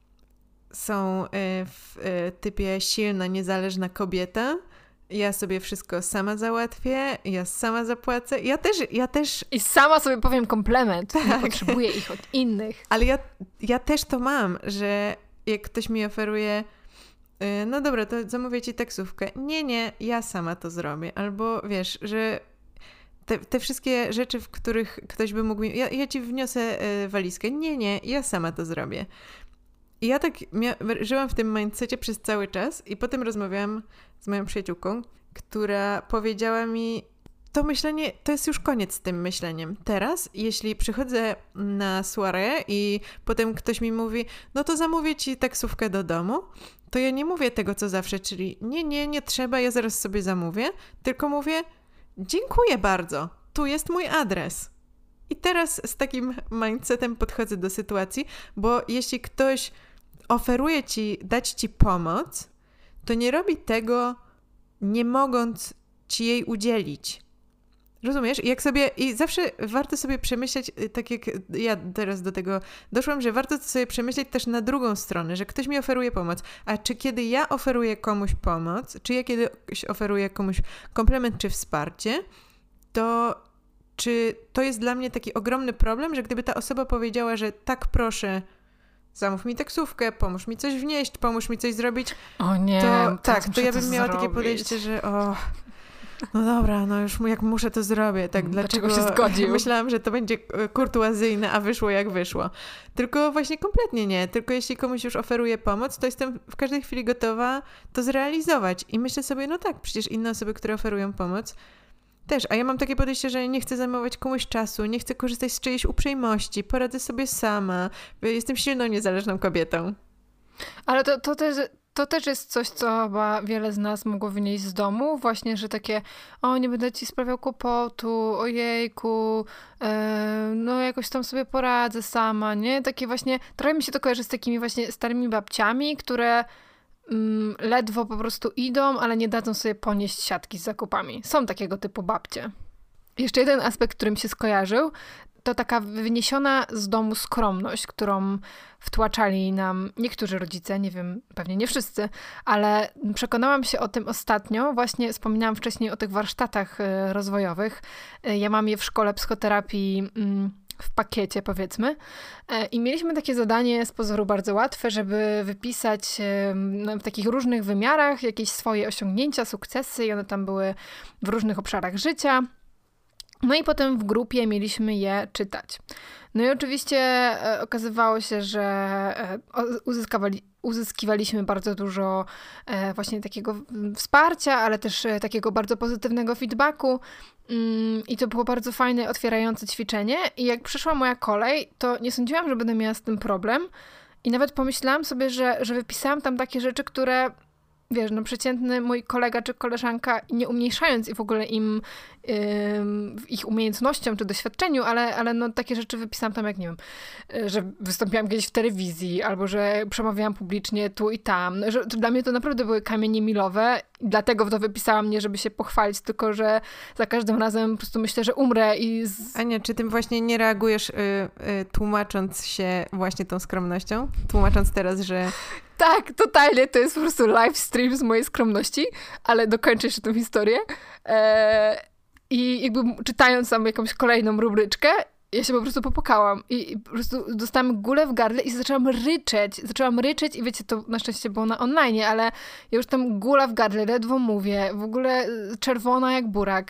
są w typie silna, niezależna kobieta. Ja sobie wszystko sama załatwię, ja sama zapłacę. Ja też... Ja też... I sama sobie powiem komplement. Tak. Nie potrzebuję ich od innych. Ale ja, ja też to mam, że jak ktoś mi oferuje no dobra, to zamówię ci taksówkę. Nie, nie, ja sama to zrobię. Albo wiesz, że te, te wszystkie rzeczy, w których ktoś by mógł mi... Ja, ja ci wniosę walizkę. Nie, nie, ja sama to zrobię. I ja tak mia- żyłam w tym mindsetie przez cały czas i potem rozmawiałam z moją przyjaciółką, która powiedziała mi, to myślenie, to jest już koniec z tym myśleniem. Teraz, jeśli przychodzę na soirée i potem ktoś mi mówi, no to zamówię ci taksówkę do domu, to ja nie mówię tego, co zawsze, czyli nie, nie, nie trzeba, ja zaraz sobie zamówię, tylko mówię, dziękuję bardzo, tu jest mój adres. I teraz z takim mindsetem podchodzę do sytuacji, bo jeśli ktoś oferuje ci, dać ci pomoc, to nie robi tego, nie mogąc ci jej udzielić. Rozumiesz? I jak sobie, i zawsze warto sobie przemyśleć, tak jak ja teraz do tego doszłam, że warto sobie przemyśleć też na drugą stronę, że ktoś mi oferuje pomoc. A czy kiedy ja oferuję komuś pomoc, czy ja kiedyś oferuję komuś komplement czy wsparcie, to czy to jest dla mnie taki ogromny problem, że gdyby ta osoba powiedziała, że tak proszę, zamów mi taksówkę, pomóż mi coś wnieść, pomóż mi coś zrobić. O nie, to tak, to ja bym to miała zrobić. takie podejście, że o, no dobra, no już jak muszę to zrobię, tak, dlaczego, dlaczego się zgodził? Myślałam, że to będzie kurtuazyjne, a wyszło jak wyszło. Tylko właśnie kompletnie nie, tylko jeśli komuś już oferuję pomoc, to jestem w każdej chwili gotowa to zrealizować i myślę sobie, no tak, przecież inne osoby, które oferują pomoc, też, a ja mam takie podejście, że nie chcę zajmować komuś czasu, nie chcę korzystać z czyjejś uprzejmości, poradzę sobie sama, jestem silną, niezależną kobietą. Ale to, to, też, to też jest coś, co chyba wiele z nas mogło wynieść z domu, właśnie, że takie, o nie będę ci sprawiał kłopotu, ojejku, e, no jakoś tam sobie poradzę sama, nie? Takie właśnie, trochę mi się to kojarzy z takimi właśnie starymi babciami, które Mm, ledwo po prostu idą, ale nie dadzą sobie ponieść siatki z zakupami. Są takiego typu babcie. Jeszcze jeden aspekt, który mi się skojarzył, to taka wyniesiona z domu skromność, którą wtłaczali nam niektórzy rodzice, nie wiem, pewnie nie wszyscy, ale przekonałam się o tym ostatnio. Właśnie wspominałam wcześniej o tych warsztatach rozwojowych. Ja mam je w szkole psychoterapii w pakiecie, powiedzmy. I mieliśmy takie zadanie z pozoru bardzo łatwe, żeby wypisać w takich różnych wymiarach jakieś swoje osiągnięcia, sukcesy i one tam były w różnych obszarach życia. No i potem w grupie mieliśmy je czytać. No i oczywiście okazywało się, że uzyskawali, uzyskiwaliśmy bardzo dużo właśnie takiego wsparcia, ale też takiego bardzo pozytywnego feedbacku. I to było bardzo fajne, otwierające ćwiczenie. I jak przyszła moja kolej, to nie sądziłam, że będę miała z tym problem. I nawet pomyślałam sobie, że, że wypisałam tam takie rzeczy, które, wiesz, no przeciętny mój kolega czy koleżanka, nie umniejszając i w ogóle im yy, ich umiejętnościom czy doświadczeniu, ale, ale no takie rzeczy wypisałam tam, jak nie wiem, że wystąpiłam kiedyś w telewizji, albo że przemawiałam publicznie tu i tam. Że dla mnie to naprawdę były kamienie milowe. Dlatego to wypisałam, nie żeby się pochwalić, tylko że za każdym razem po prostu myślę, że umrę i... Z... Ania, czy ty właśnie nie reagujesz y, y, tłumacząc się właśnie tą skromnością? Tłumacząc teraz, że... Tak, totalnie, to jest po prostu live stream z mojej skromności, ale dokończę jeszcze tę historię. Eee, I jakby czytając tam jakąś kolejną rubryczkę, ja się po prostu popłakałam i, i po prostu dostałam gulę w gardle i zaczęłam ryczeć. Zaczęłam ryczeć i wiecie, to na szczęście było na online, ale ja już tam gula w gardle, ledwo mówię, w ogóle czerwona jak burak.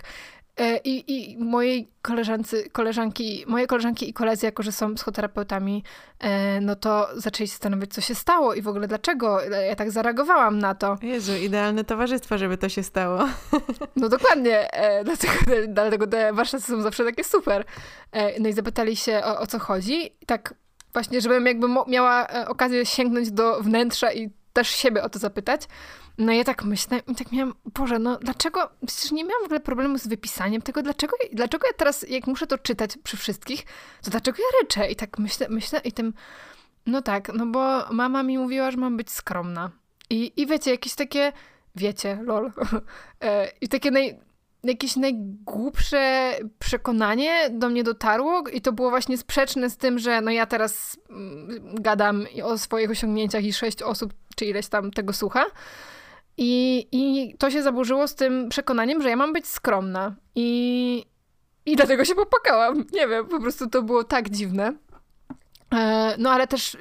I, i mojej koleżancy, koleżanki, moje koleżanki i koledzy, jako że są psychoterapeutami, no to zaczęli się zastanawiać, co się stało i w ogóle dlaczego ja tak zareagowałam na to. Jezu, idealne towarzystwo, żeby to się stało. No dokładnie, dlatego, dlatego te warsztaty są zawsze takie super. No i zapytali się, o, o co chodzi. I tak właśnie, żebym jakby miała okazję sięgnąć do wnętrza i też siebie o to zapytać. No ja tak myślę i tak miałam, Boże, no dlaczego, przecież nie miałam w ogóle problemu z wypisaniem tego, dlaczego, dlaczego ja teraz, jak muszę to czytać przy wszystkich, to dlaczego ja ryczę? I tak myślę, myślę i tym, no tak, no bo mama mi mówiła, że mam być skromna. I, i wiecie, jakieś takie, wiecie, lol, i takie naj, jakieś najgłupsze przekonanie do mnie dotarło i to było właśnie sprzeczne z tym, że no ja teraz gadam o swoich osiągnięciach i sześć osób, czy ileś tam tego słucha. I, I to się zaburzyło z tym przekonaniem, że ja mam być skromna. I, i dlatego się popłakałam. Nie wiem, po prostu to było tak dziwne. E, no ale też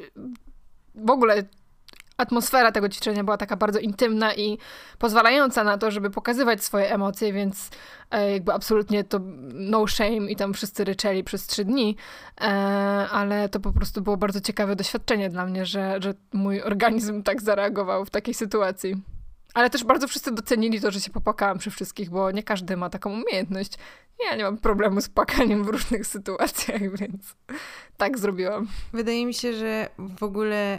w ogóle atmosfera tego ćwiczenia była taka bardzo intymna i pozwalająca na to, żeby pokazywać swoje emocje, więc e, jakby absolutnie to no shame i tam wszyscy ryczeli przez trzy dni, e, ale to po prostu było bardzo ciekawe doświadczenie dla mnie, że, że mój organizm tak zareagował w takiej sytuacji. Ale też bardzo wszyscy docenili to, że się popłakałam przy wszystkich, bo nie każdy ma taką umiejętność. Ja nie mam problemu z płakaniem w różnych sytuacjach, więc tak zrobiłam. Wydaje mi się, że w ogóle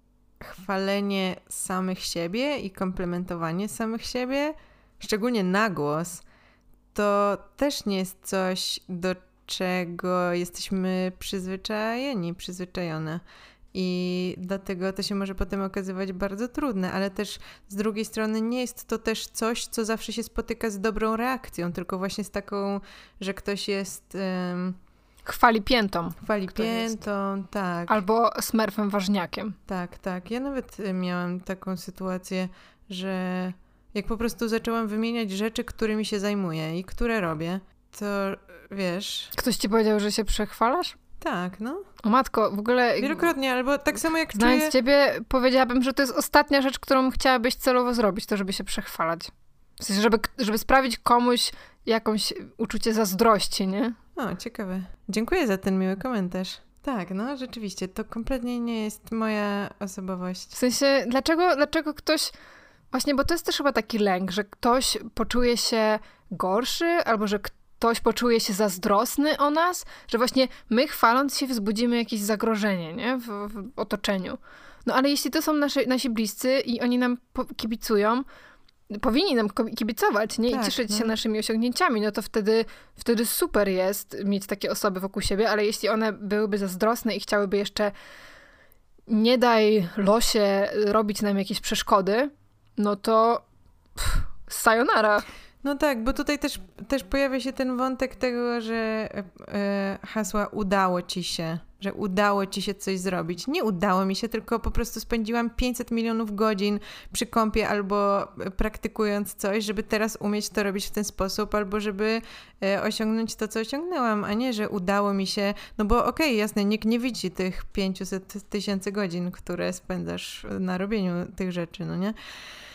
chwalenie samych siebie i komplementowanie samych siebie, szczególnie na głos, to też nie jest coś, do czego jesteśmy przyzwyczajeni, przyzwyczajone. I dlatego to się może potem okazywać bardzo trudne, ale też z drugiej strony nie jest to też coś, co zawsze się spotyka z dobrą reakcją, tylko właśnie z taką, że ktoś jest... Um, Chwali piętą. Chwali piętą, tak. Albo smerfem ważniakiem. Tak, tak. Ja nawet miałam taką sytuację, że jak po prostu zaczęłam wymieniać rzeczy, którymi się zajmuję i które robię, to wiesz... Ktoś ci powiedział, że się przechwalasz? Tak, no. O matko, w ogóle... Wielokrotnie, albo tak samo jak Znając czuję... ciebie, powiedziałabym, że to jest ostatnia rzecz, którą chciałabyś celowo zrobić, to żeby się przechwalać. W sensie, żeby, żeby sprawić komuś jakąś uczucie zazdrości, nie? O, ciekawe. Dziękuję za ten miły komentarz. Tak, no rzeczywiście, to kompletnie nie jest moja osobowość. W sensie, dlaczego, dlaczego ktoś... Właśnie, bo to jest też chyba taki lęk, że ktoś poczuje się gorszy, albo że ktoś poczuje się zazdrosny o nas, że właśnie my chwaląc się wzbudzimy jakieś zagrożenie, nie? W, w otoczeniu. No ale jeśli to są nasze, nasi bliscy i oni nam kibicują, powinni nam kibicować, nie? I tak, cieszyć no. się naszymi osiągnięciami, no to wtedy, wtedy super jest mieć takie osoby wokół siebie, ale jeśli one byłyby zazdrosne i chciałyby jeszcze nie daj losie robić nam jakieś przeszkody, no to pff, sayonara. No tak, bo tutaj też, też pojawia się ten wątek tego, że e, hasła udało ci się, że udało ci się coś zrobić. Nie udało mi się, tylko po prostu spędziłam pięćset milionów godzin przy kompie albo praktykując coś, żeby teraz umieć to robić w ten sposób, albo żeby e, osiągnąć to, co osiągnęłam, a nie, że udało mi się, no bo okej, okay, jasne, nikt nie widzi tych pięćset tysięcy godzin, które spędzasz na robieniu tych rzeczy, no nie?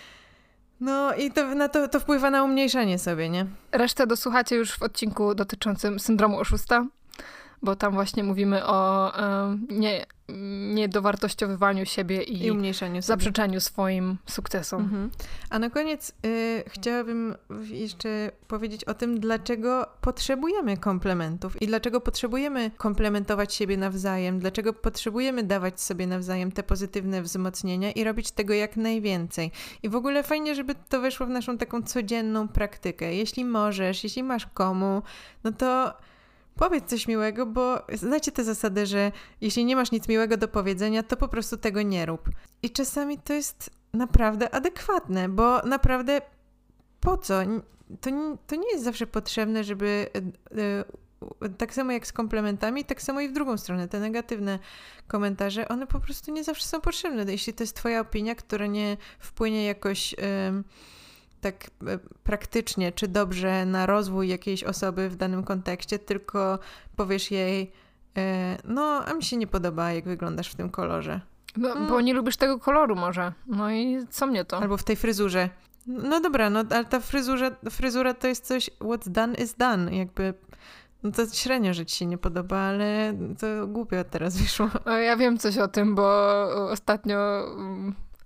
No i to, na to, to wpływa na umniejszanie sobie, nie? Resztę dosłuchacie już w odcinku dotyczącym syndromu oszusta, bo tam właśnie mówimy o e, nie, niedowartościowywaniu siebie i, I umniejszaniu sobie. Zaprzeczaniu swoim sukcesom. Mhm. A na koniec y, chciałabym jeszcze powiedzieć o tym, dlaczego potrzebujemy komplementów i dlaczego potrzebujemy komplementować siebie nawzajem, dlaczego potrzebujemy dawać sobie nawzajem te pozytywne wzmocnienia i robić tego jak najwięcej. I w ogóle fajnie, żeby to weszło w naszą taką codzienną praktykę. Jeśli możesz, jeśli masz komu, no to powiedz coś miłego, bo znacie tę zasadę, że jeśli nie masz nic miłego do powiedzenia, to po prostu tego nie rób. I czasami to jest naprawdę adekwatne, bo naprawdę po co? To, to nie jest zawsze potrzebne, żeby yy, tak samo jak z komplementami, tak samo i w drugą stronę. Te negatywne komentarze, one po prostu nie zawsze są potrzebne. Jeśli to jest twoja opinia, która nie wpłynie jakoś... Yy, tak praktycznie, czy dobrze na rozwój jakiejś osoby w danym kontekście, tylko powiesz jej, e, no, a mi się nie podoba, jak wyglądasz w tym kolorze. No, mm. Bo nie lubisz tego koloru może. No i co mnie to? Albo w tej fryzurze. No dobra, no ale ta fryzura, fryzura to jest coś, what's done is done. Jakby, no to średnio, że ci się nie podoba, ale to głupio teraz wyszło. Ja wiem coś o tym, bo ostatnio...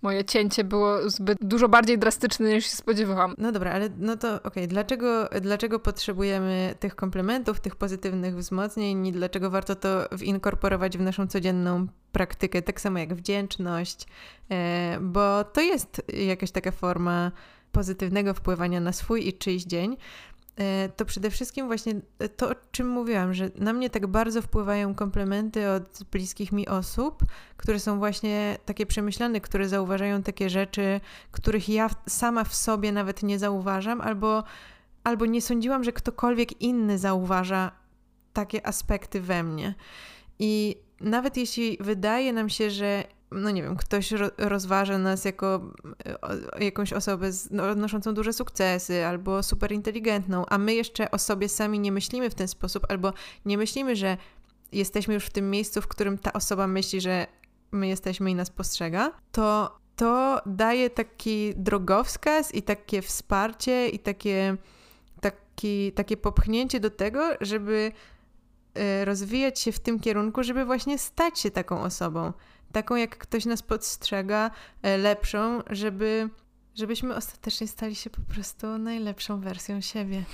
moje cięcie było zbyt dużo bardziej drastyczne niż się spodziewałam. No dobra, ale no to okej, okay. dlaczego, dlaczego potrzebujemy tych komplementów, tych pozytywnych wzmocnień i dlaczego warto to winkorporować w naszą codzienną praktykę, tak samo jak wdzięczność, e, bo to jest jakaś taka forma pozytywnego wpływania na swój i czyjś dzień. To przede wszystkim właśnie to, o czym mówiłam, że na mnie tak bardzo wpływają komplementy od bliskich mi osób, które są właśnie takie przemyślane, które zauważają takie rzeczy, których ja sama w sobie nawet nie zauważam, albo, albo nie sądziłam, że ktokolwiek inny zauważa takie aspekty we mnie. I nawet jeśli wydaje nam się, że no nie wiem, ktoś ro- rozważa nas jako o, jakąś osobę z, no, odnoszącą duże sukcesy albo super inteligentną, a my jeszcze o sobie sami nie myślimy w ten sposób, albo nie myślimy, że jesteśmy już w tym miejscu, w którym ta osoba myśli, że my jesteśmy i nas postrzega, to to daje taki drogowskaz i takie wsparcie i takie, taki, takie popchnięcie do tego, żeby y, rozwijać się w tym kierunku, żeby właśnie stać się taką osobą. Taką, jak ktoś nas postrzega, lepszą, żeby, żebyśmy ostatecznie stali się po prostu najlepszą wersją siebie.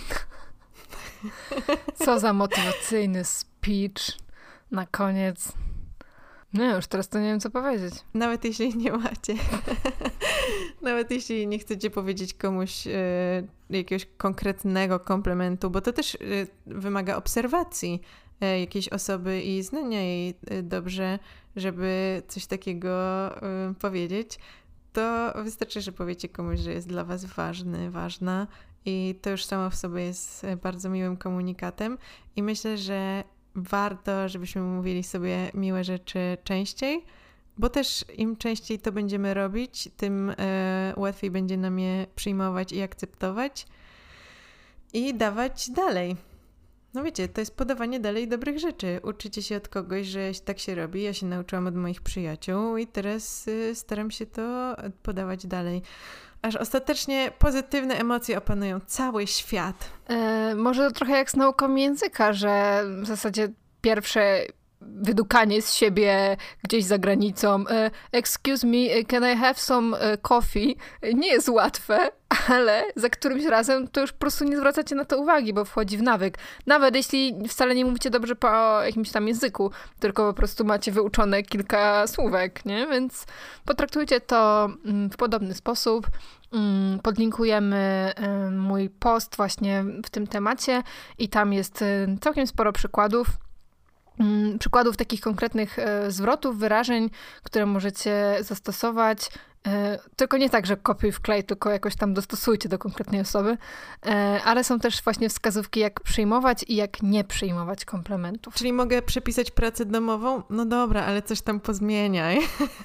Co za motywacyjny speech na koniec. No już teraz to nie wiem, co powiedzieć. Nawet jeśli nie macie. Nawet jeśli nie chcecie powiedzieć komuś e, jakiegoś konkretnego komplementu, bo to też e, wymaga obserwacji e, jakiejś osoby i znania jej e, dobrze, żeby coś takiego e, powiedzieć, to wystarczy, że powiecie komuś, że jest dla was ważny, ważna i to już samo w sobie jest bardzo miłym komunikatem i myślę, że warto, żebyśmy mówili sobie miłe rzeczy częściej, bo też im częściej to będziemy robić, tym e, łatwiej będzie nam je przyjmować i akceptować i dawać dalej. No wiecie, to jest podawanie dalej dobrych rzeczy. Uczycie się od kogoś, że tak się robi. Ja się nauczyłam od moich przyjaciół i teraz y, staram się to podawać dalej. Aż ostatecznie pozytywne emocje opanują cały świat. E, może to trochę jak z nauką języka, że w zasadzie pierwsze wydukanie z siebie gdzieś za granicą e, excuse me, can I have some e, coffee? Nie jest łatwe, ale za którymś razem to już po prostu nie zwracacie na to uwagi, bo wchodzi w nawyk. Nawet jeśli wcale nie mówicie dobrze po jakimś tam języku, tylko po prostu macie wyuczone kilka słówek, nie? Więc potraktujcie to w podobny sposób. Podlinkujemy mój post właśnie w tym temacie i tam jest całkiem sporo przykładów. Przykładów takich konkretnych e, zwrotów, wyrażeń, które możecie zastosować. E, tylko nie tak, że kopiuj wklej, tylko jakoś tam dostosujcie do konkretnej osoby. E, ale są też właśnie wskazówki, jak przyjmować i jak nie przyjmować komplementów. Czyli mogę przepisać pracę domową? No dobra, ale coś tam pozmieniaj.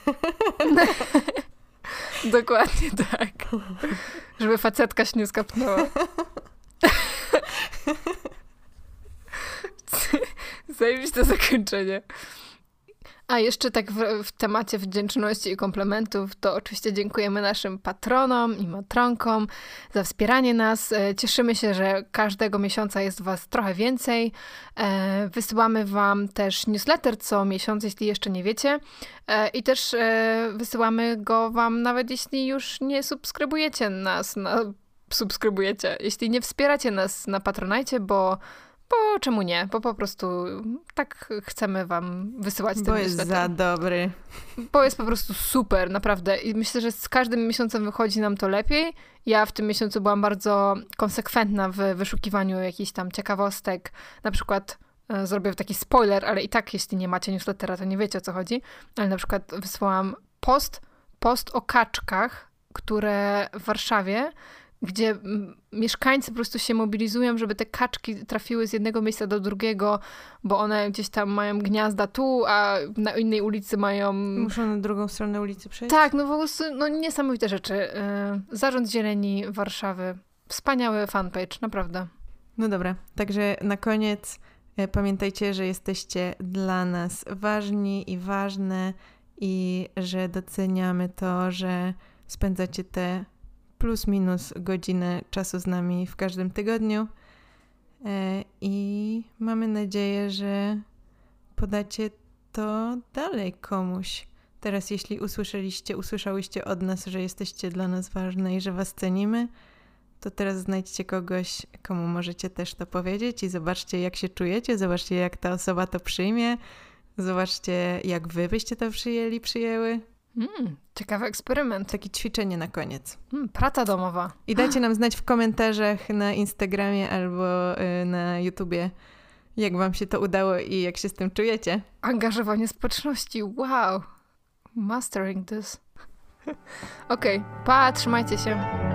Dokładnie tak. Żeby facetka się nie skapnęła. Zajebiste zakończenie. A jeszcze tak w, w temacie wdzięczności i komplementów, to oczywiście dziękujemy naszym patronom i matronkom za wspieranie nas. Cieszymy się, że każdego miesiąca jest was trochę więcej. Wysyłamy wam też newsletter co miesiąc, jeśli jeszcze nie wiecie. I też wysyłamy go wam nawet jeśli już nie subskrybujecie nas, na, subskrybujecie, jeśli nie wspieracie nas na Patronite, bo Bo czemu nie? Bo po prostu tak chcemy wam wysyłać ten Bo jest newsletter. za dobry. Bo jest po prostu super, naprawdę. I myślę, że z każdym miesiącem wychodzi nam to lepiej. Ja w tym miesiącu byłam bardzo konsekwentna w wyszukiwaniu jakichś tam ciekawostek. Na przykład e, zrobię taki spoiler, ale i tak jeśli nie macie newslettera, to nie wiecie o co chodzi. Ale na przykład wysłałam post, post o kaczkach, które w Warszawie, gdzie m- mieszkańcy po prostu się mobilizują, żeby te kaczki trafiły z jednego miejsca do drugiego, bo one gdzieś tam mają gniazda tu, a na innej ulicy mają... Muszą na drugą stronę ulicy przejść? Tak, no po prostu no, niesamowite rzeczy. Yy, Zarząd Zieleni Warszawy. Wspaniały fanpage, naprawdę. No dobra, także na koniec e, pamiętajcie, że jesteście dla nas ważni i ważne i że doceniamy to, że spędzacie te plus minus godzinę czasu z nami w każdym tygodniu e, i mamy nadzieję, że podacie to dalej komuś. Teraz jeśli usłyszeliście, usłyszałyście od nas, że jesteście dla nas ważne i że was cenimy, to teraz znajdźcie kogoś, komu możecie też to powiedzieć i zobaczcie, jak się czujecie, zobaczcie, jak ta osoba to przyjmie, zobaczcie, jak wy byście to przyjęli, przyjęły. Mm, ciekawy eksperyment. Takie ćwiczenie na koniec. Mm, praca domowa. I dajcie nam znać w komentarzach na Instagramie albo y, na YouTubie, jak wam się to udało i jak się z tym czujecie. Angażowanie społeczności. Wow. Mastering this. Okej, okay. Pa, trzymajcie się.